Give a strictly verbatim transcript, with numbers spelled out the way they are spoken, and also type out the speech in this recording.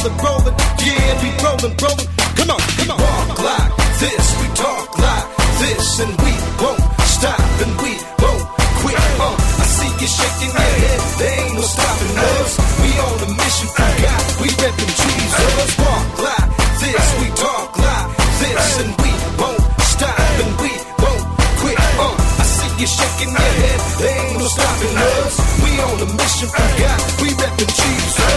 rolling, rolling, yeah, we rolling, rolling. Come on, come on. We walk like this, we talk like this, and we won't stop, and we won't quit. Uh, I see you shaking your head, there ain't no stopping us. We on a mission for God, we reppin' Jesus. Walk like this, we talk like this, and we won't stop, and we won't quit. Uh, I see you shaking your head, there ain't no stopping us. We on a mission for God, we reppin' Jesus.